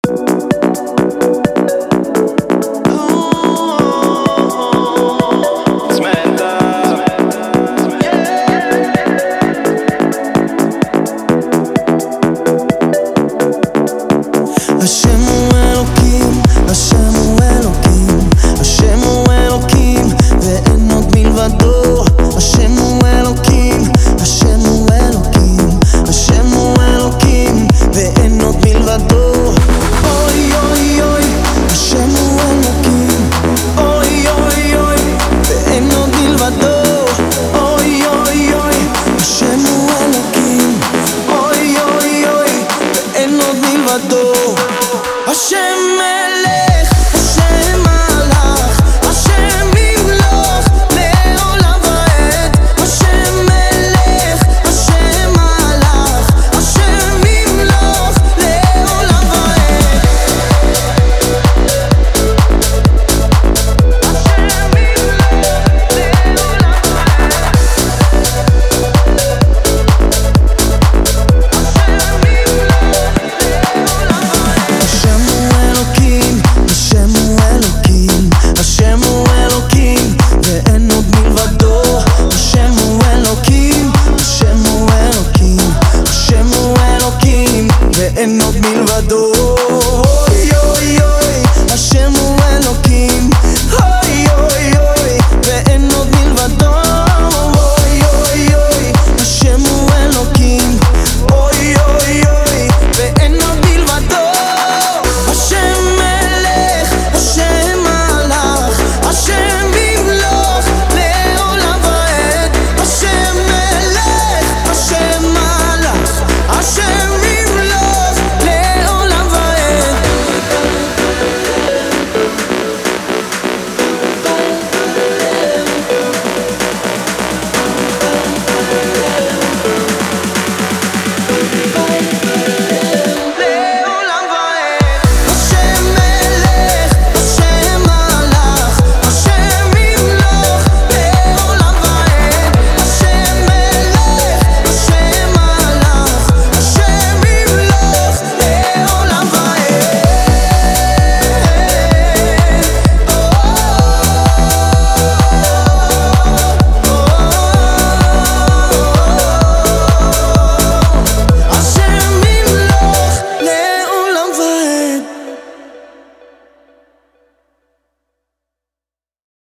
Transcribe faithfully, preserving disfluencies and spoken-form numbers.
השם הוא אלוקים, השם הוא אלוקים, השם הוא אלוקים ואין עוד מלבדו. השם הוא אלוקים, השם הוא אלוקים, השם הוא אלוקים ואין עוד מלבדו. אוי אוי אוי, השם הוא אלוקים, אוי אוי אוי ואין עוד מלבדו. אוי אוי אוי, השם הוא אלוקים, אוי אוי אוי ואין עוד מלבדו. השם